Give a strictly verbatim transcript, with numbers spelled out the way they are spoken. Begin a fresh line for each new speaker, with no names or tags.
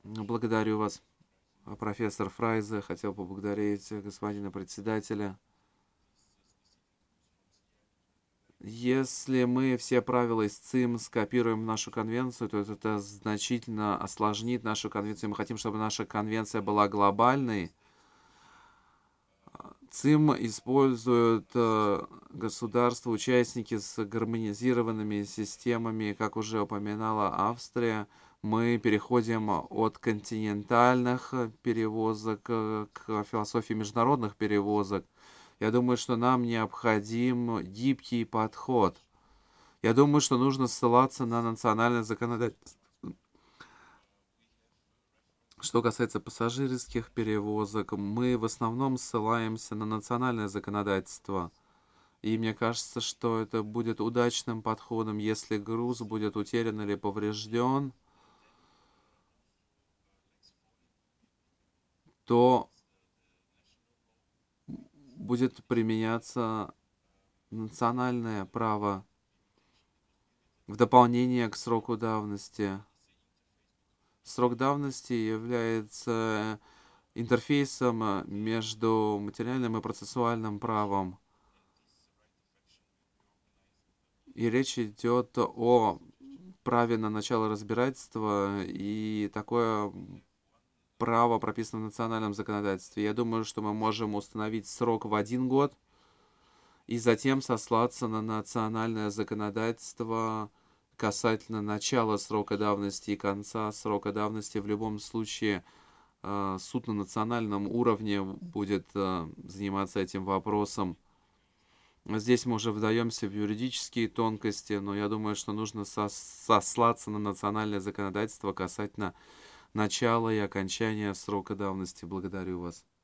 Благодарю вас, а, профессор Фрайзе. Хотел поблагодарить э, господина председателя. Если мы все правила из ЦИМ скопируем в нашу конвенцию, то это значительно осложнит нашу конвенцию. Мы хотим, чтобы наша конвенция была глобальной. ЦИМ используют э, государства-участники с гармонизированными системами, как уже упоминала Австрия. Мы переходим от континентальных э, перевозок э, к философии международных перевозок. Я думаю, что нам необходим гибкий подход. Я думаю, что нужно ссылаться на национальное законодательство. Что касается пассажирских перевозок, мы в основном ссылаемся на национальное законодательство. И мне кажется, что это будет удачным подходом, если груз будет утерян или поврежден, то будет применяться национальное право в дополнение к сроку давности. Срок давности является интерфейсом э, между материальным и процессуальным правом. И речь идет о праве на начало разбирательства, и такое право прописано в национальном законодательстве. Я думаю, что мы можем установить срок в один год и затем сослаться на национальное законодательство касательно начала срока давности и конца срока давности. В любом случае, э, суд на национальном уровне будет э, заниматься этим вопросом. Здесь мы уже вдаемся в юридические тонкости, но я думаю, что нужно сос- сослаться на национальное законодательство касательно начала и окончания срока давности. Благодарю вас.